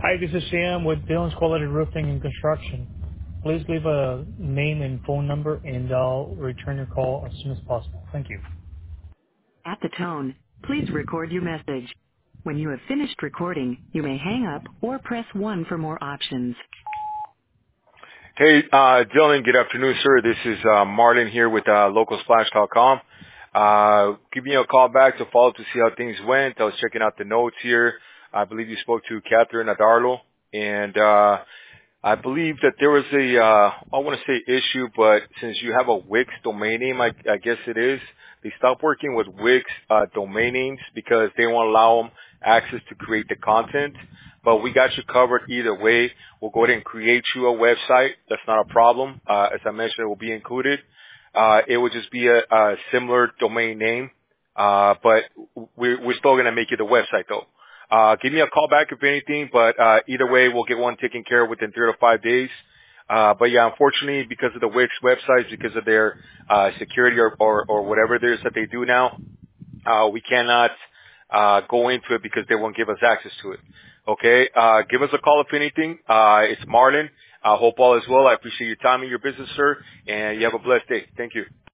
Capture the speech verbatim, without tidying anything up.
Hi, this is Sam with Dylan's Quality Roofing and Construction. Please leave a name and phone number, and I'll return your call as soon as possible. Thank you. At the tone, please record your message. When you have finished recording, you may hang up or press one for more options. Hey, uh, Dylan, good afternoon, sir. This is, uh, Marlon here with, uh, local splash dot com. Uh, give me a call back to follow up to see how things went. I was checking out the notes here. I believe you spoke to Catherine Adarlo, and, uh, I believe that there was a, uh, I want to say issue, but since you have a Wix domain name, I, I guess it is, they stopped working with Wix, uh, domain names because they won't allow them access to create the content. But we got you covered either way. We'll go ahead and create you a website. That's not a problem. Uh, as I mentioned, it will be included. Uh, it would just be a, a similar domain name. Uh, but we're, we're still going to make you the website though. Uh, give me a call back if anything, but, uh, either way, we'll get one taken care of within three to five days. Uh, but yeah, unfortunately, because of the Wix websites, because of their, uh, security or, or, or whatever it is that they do now, uh, we cannot, uh, go into it because they won't give us access to it. Okay. Uh, give us a call if anything. Uh, it's Marlon. I hope all is well. I appreciate your time and your business, sir. And you have a blessed day. Thank you.